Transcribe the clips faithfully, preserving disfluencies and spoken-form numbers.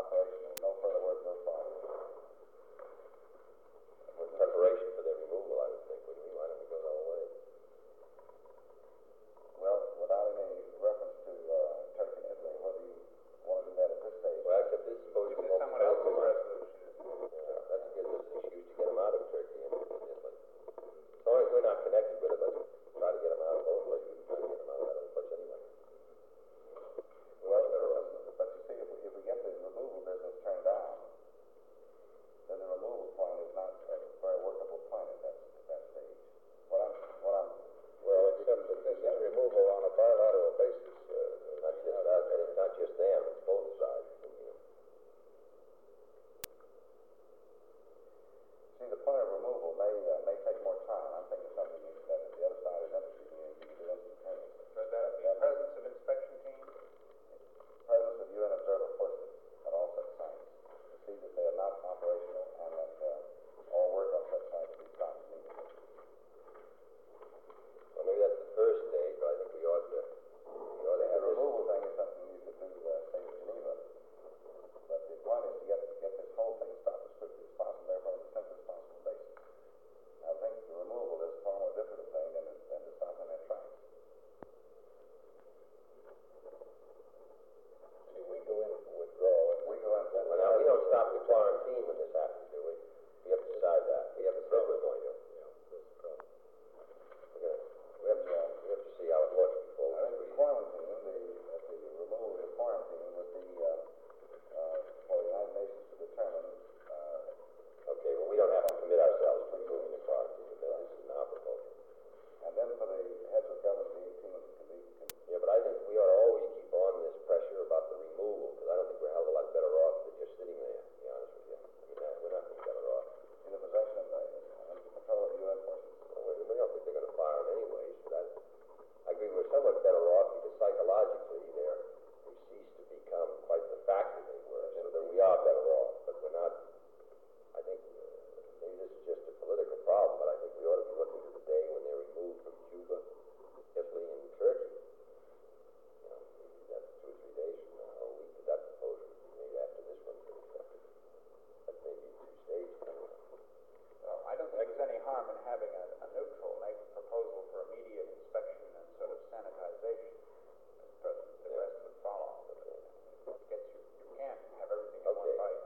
operational, no further work, no problem. Preparation for their removal, I would think, wouldn't we? Why don't we go the whole way? Well, without any reference to uh, Turkey and Italy, whether you want to do that at this stage. Well, except this is supposed to This go is someone else's forward. resolution. Yeah, that gives us an excuse to get them out of Turkey and and Italy. As long as we're not connected with it, let's try to get them out of both places. We can try to get them out of that other place anyway. Well, there is, but you see, if we, if we get the removal business turned down, then the removal plan is not a very workable plan at that, at that stage. What I'm, what I'm, Well, except that this is removal on a bilateral basis. Uh, Not just us, it's not just them, it's both sides. You know. see, the plan of removal may, uh, may take more time. I'm thinking something that the other side is interested in, you can do instantaneously. Does that be presence of inspection teams? Presence of U N observer forces at all such sites to see that they are not operational and that uh, all work on such sites be stopped immediately. Well, maybe that's the first stage, but I think we ought to, we ought to The have this. removal thing is something you could do, uh, say, in Geneva. But the point is to get, get this whole thing stopped as quickly as possible, therefore on the simplest possible basis. I think the removal is a far more difficult thing than, than to stop in their tracks. see, we go in for withdrawal. And We go in for Well, now, we don't stop the quarantine when this happens, do we? We have to decide that. We haven't said we're going to. Yeah, that's the problem. We're gonna, we have to, we have to see how it looks before I think we the quarantine, the, uh, the removal of quarantine would be, uh, uh, for the United Nations to determine, uh, Okay, well, we don't have to commit ourselves to removing the quarantine, because this is our proposal. and then for the heads of government, the eighteen can be, can, Yeah, but I think we ought to always keep on this pressure about the removal, because I don't think we're hell of a lot better off than just sitting there, to be honest with you. I mean, uh, we're not any better off. in the possession of the, under control of the U N forces. Well, we, we don't think they're going to fire them anyways, but I, I agree we're somewhat better off, because psychologically they're, they cease to become quite the factor they were, so that we are better off, but we're not, I think, uh, maybe this is just a political problem, but I think we ought to be looking to the day when they're removed from Cuba, Italy, and Turkey. You know, maybe that's two or three days from now, or a week, that that proposal would be made after this one's been accepted. That's maybe two stages. Well, I don't think there's any harm in having a, a neutral make a proposal for immediate inspection and sort of sanitization. As President, the rest would follow. But it gets you, you can't have everything in one Okay, bite.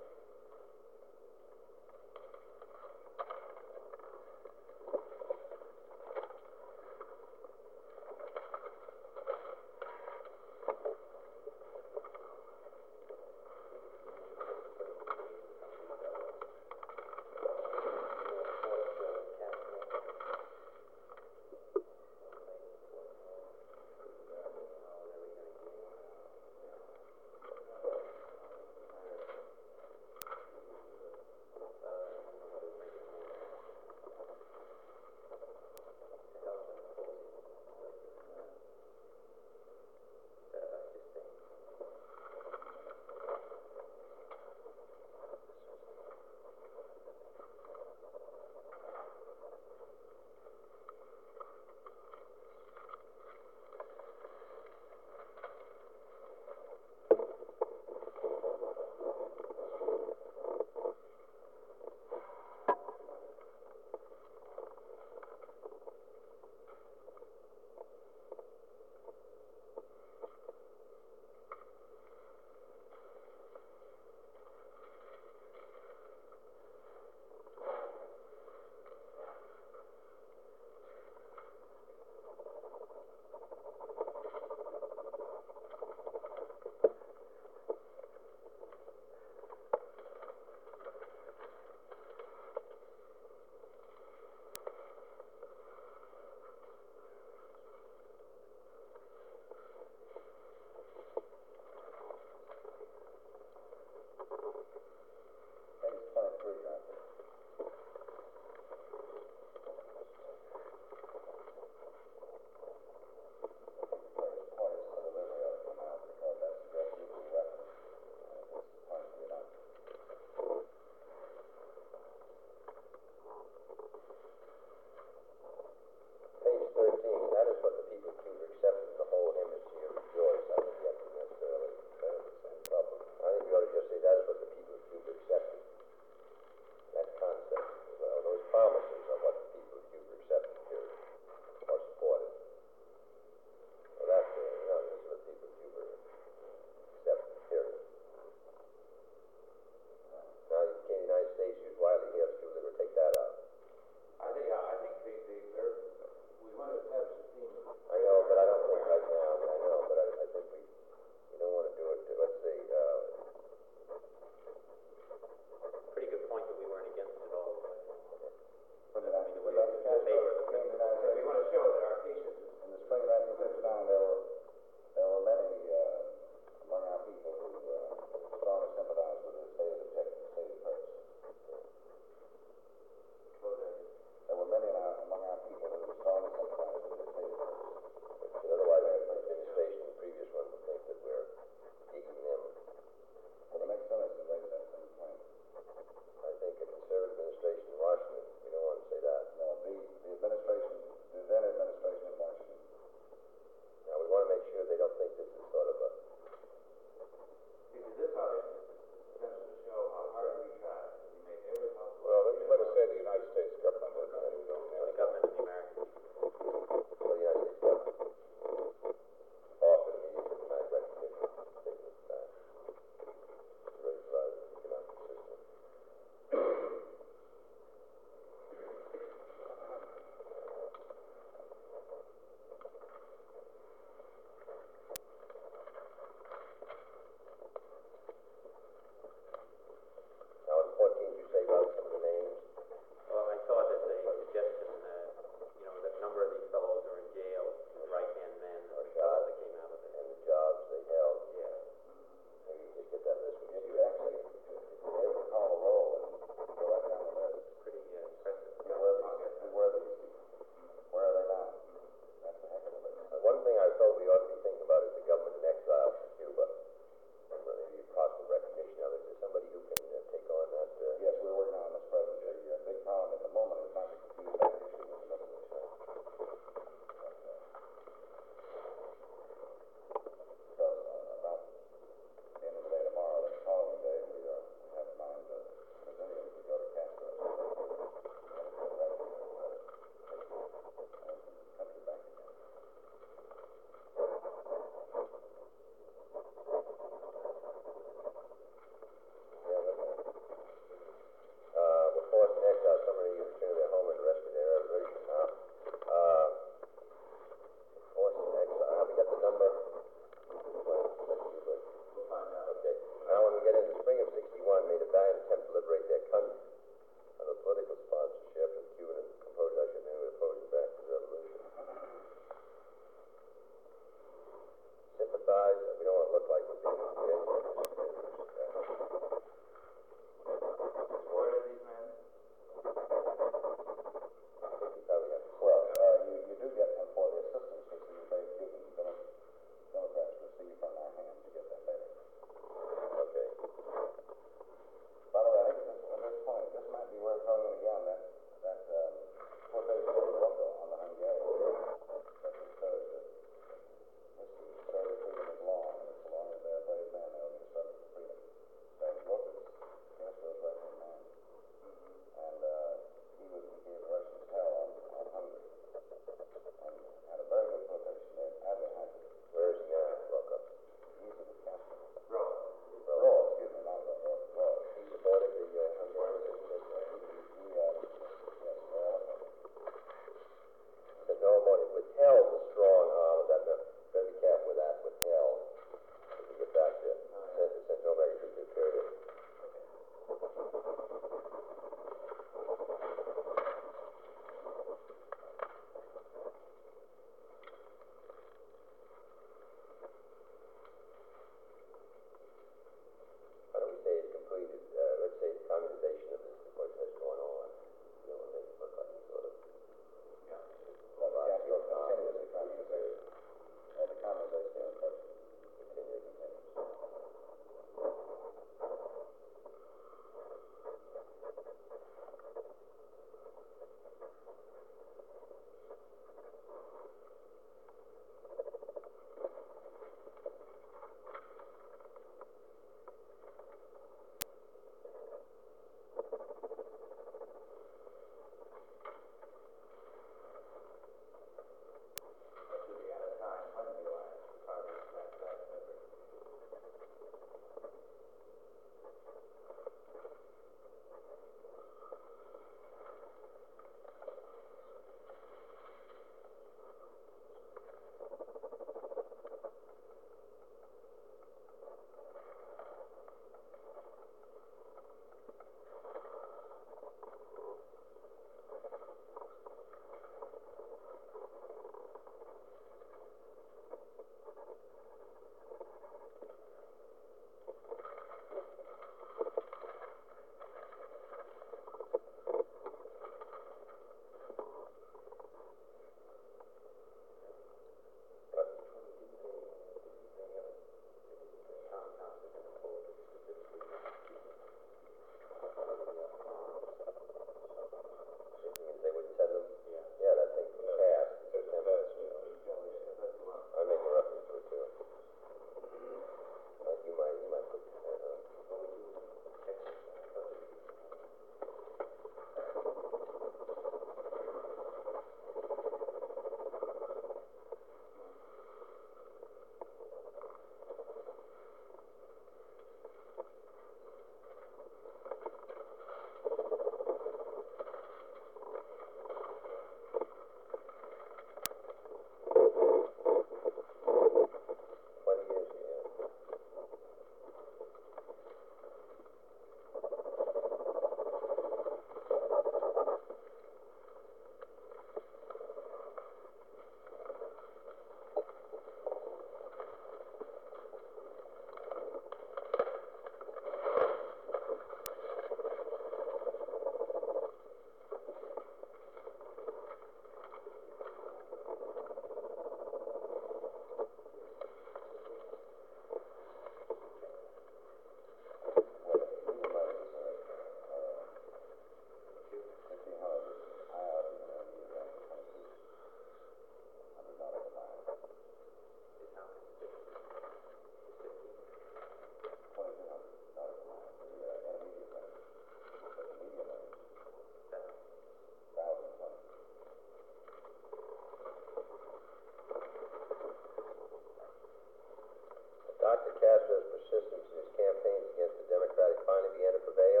Indiana Prevail.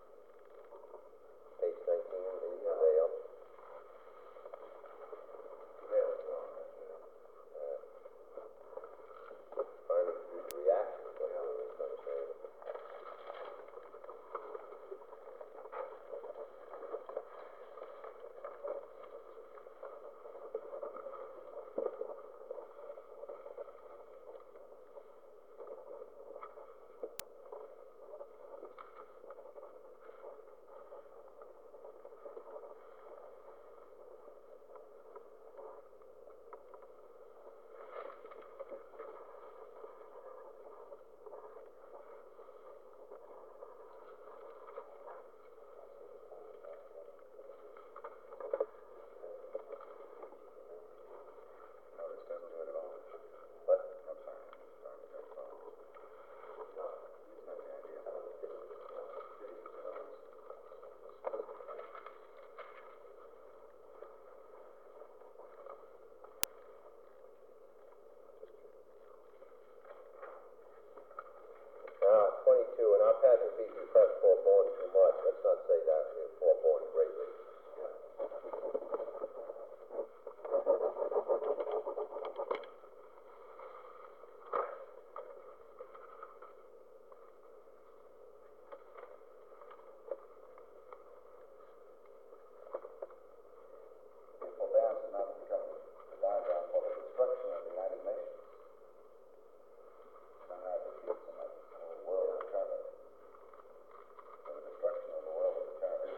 Page nineteen, in Prevail. Prevail is wrong, that's it. Uh, Finding future reaction is what I was trying to say. No, this doesn't do it at all. What? I'm sorry, I'm sorry, that's wrong. No, it's not the idea. Uh, twenty-two, and our passing fees request foreborn too much. Let's not say that, we're foreborn greatly. The forbearance is not to become the diagram for the destruction of the United Nations. It's not how it defeats the whole world of eternity. For the destruction of the world of eternity.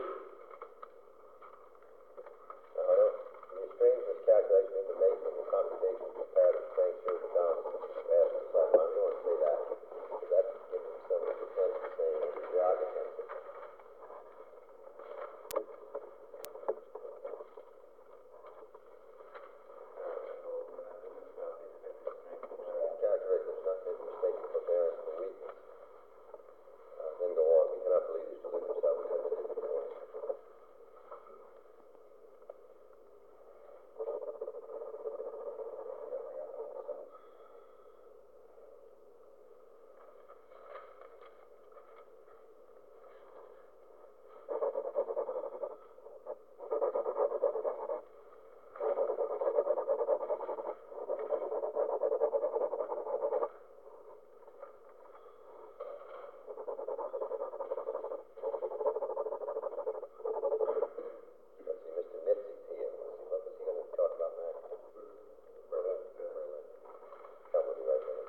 Now, I don't, the strangeness calculation in the making of computation comparative strength shows the balance as the sum. I don't want to say that, because that gives me some sense of saying it's geography. Calculate does not make mistake of forbearance for weakness. Uh, then go on. We cannot believe these delude themselves as they do. Let's see, Mister Nitzik here. Let's see, what was he going to talk about next? Berlin. Berlin. Come with me right there.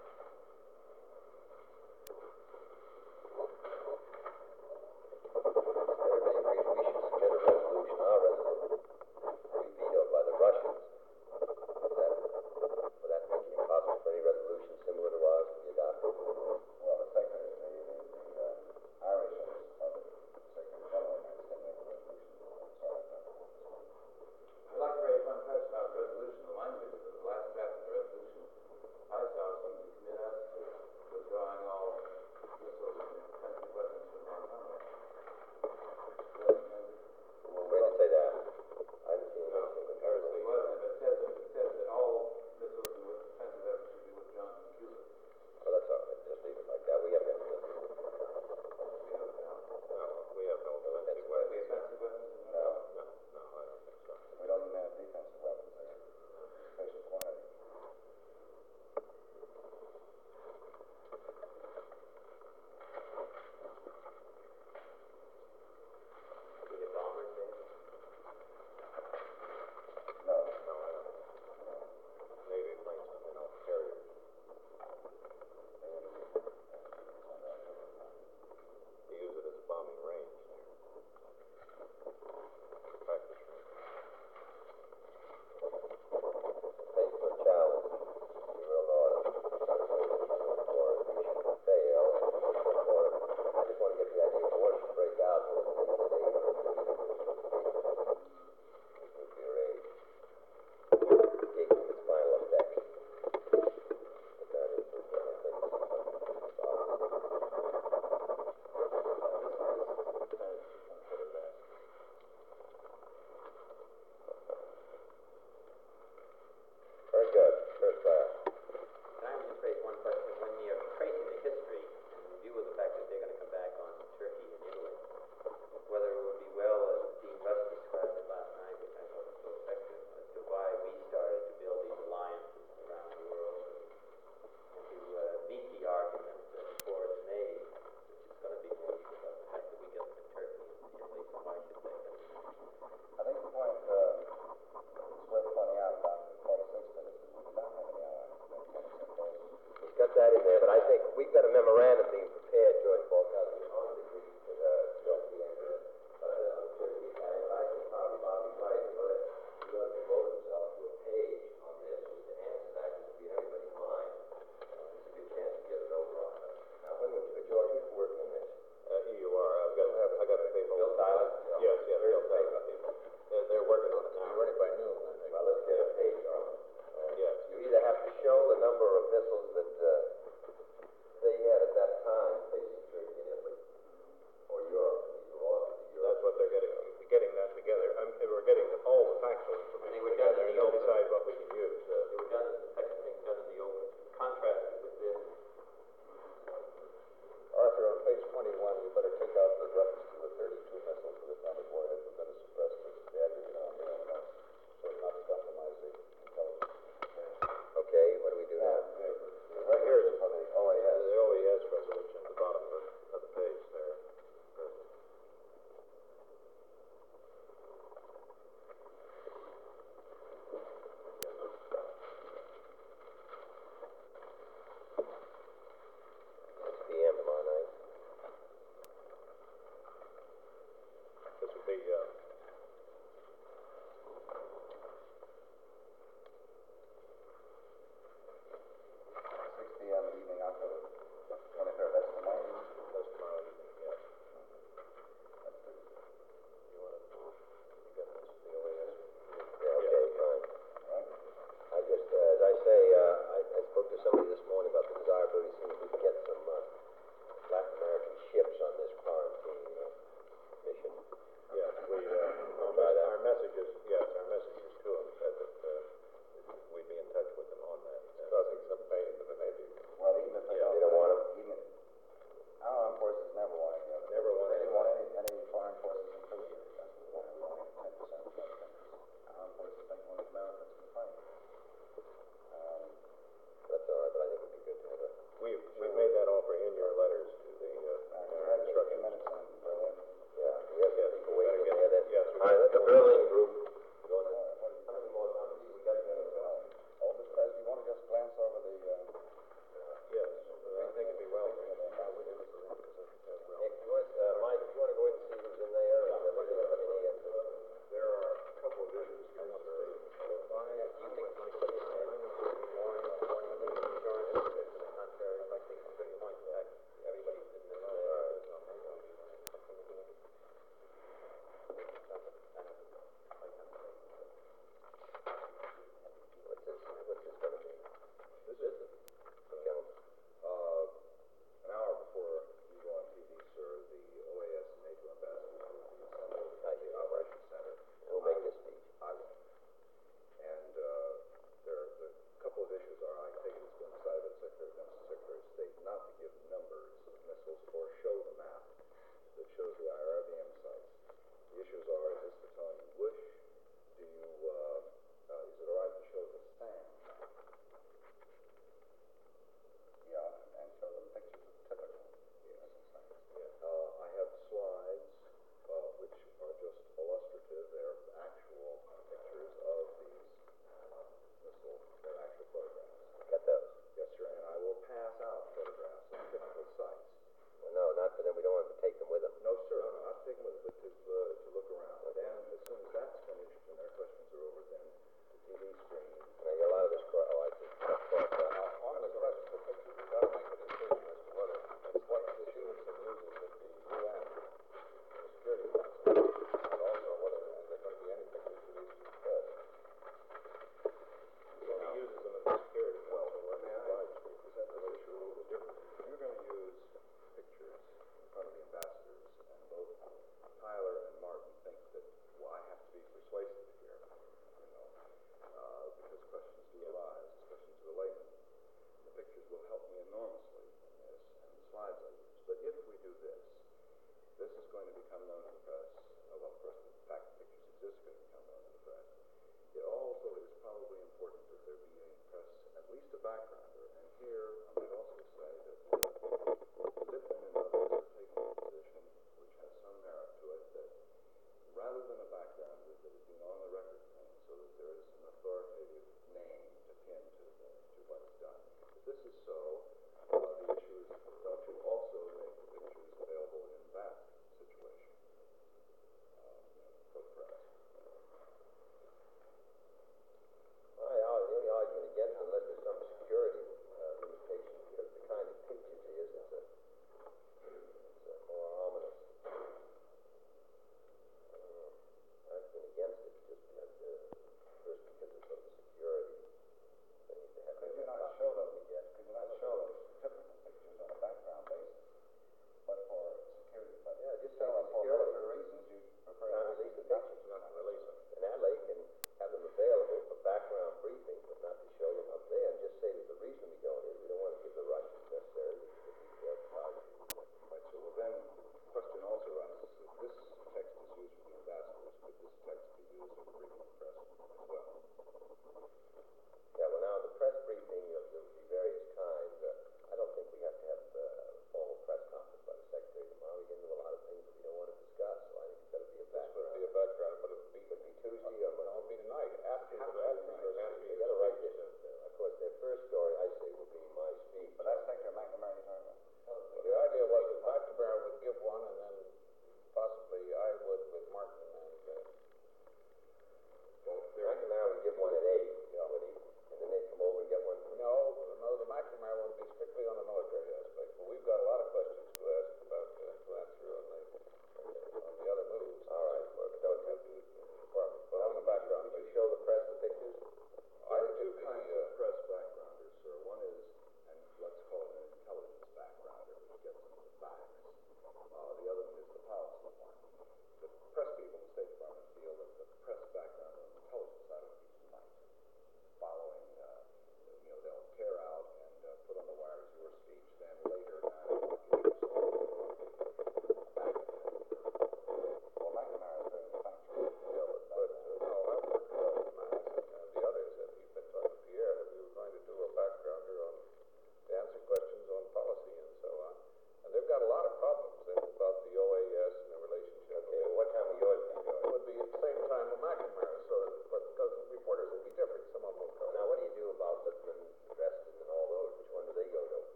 Everybody agrees we should submit a resolution, our resolution, to be vetoed by the Russians. Is that, would that make it impossible for any resolution similar to ours to be adopted? Well, the secretary, the, the, the uh, Irish or the Secretary General might still make a resolution. Sorry, I thought. I'd like to raise one question about the resolution. The language of the last draft of the resolution I saw seemed to commit us to withdrawing all missiles and defensive weapons from Guantanamo. Where did it say that? I haven't seen No, anything. it wasn't, but it says, it says that all missiles and defensive weapons should be withdrawn from Cuba. Well, that's all right. Just leave it like that. We have that. We have now. No, we have no offensive We have weapons. defensive weapons in No, No, no, I don't think so. we don't even have defensive weapons there. Special quantity. We have bombers there? No. No, I don't. Navy planes, you know, carriers. They use it as a bombing range there. Practice range. Thank you for the challenge. We will, uh, try to say that you know, for we should fail, or I just want to get the idea of war should break out in the state of nuclear age. Gave it its final effect. But that is, I don't think this is something to stop. Consider that. Very good. First class. Can I just raise one question? When you're tracing the history, in view of the fact that they're going to probably important that there be a press, at least a backgrounder. And here, I might also say that Lippman and others are taking a position which has some merit to it, that rather than a backgrounder, that it be an on-the-record thing, so that there is an authoritative name to pin to, the, to what is done. If this is so, uh, the issue is, don't you also make the pictures available in that situation? Um, you know, for the press. I, uh, the only argument against it, unless there's some security uh, limitation, because the kind of pictures it is, it's a, it's a more ominous. I don't know. I've been against it just because, uh, first because of some security. They need to have. Could you not show those, could you not show those typical pictures on a background basis? But for security, but Yeah, just still, say for security. military reasons, you prefer Not not release the to pictures. Not to release them. And that way can have them available for background briefing, but not to show them up there, and just say that the reason we don't is we don't want to give the Russians necessarily the detailed target. Right, so well then, the question also arises, if this text is used for the ambassadors, could this text be used in briefing the press as well? Yeah, well, now, the press briefing of the various kinds, uh, I don't think we have to have uh, a formal press conference by the Secretary tomorrow. We get into a